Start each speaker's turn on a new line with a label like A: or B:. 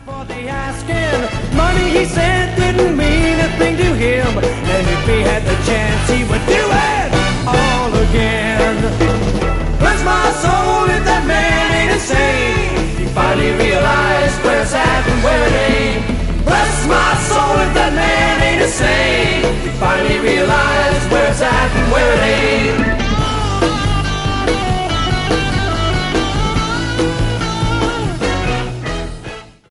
A: For the asking, money he said didn't mean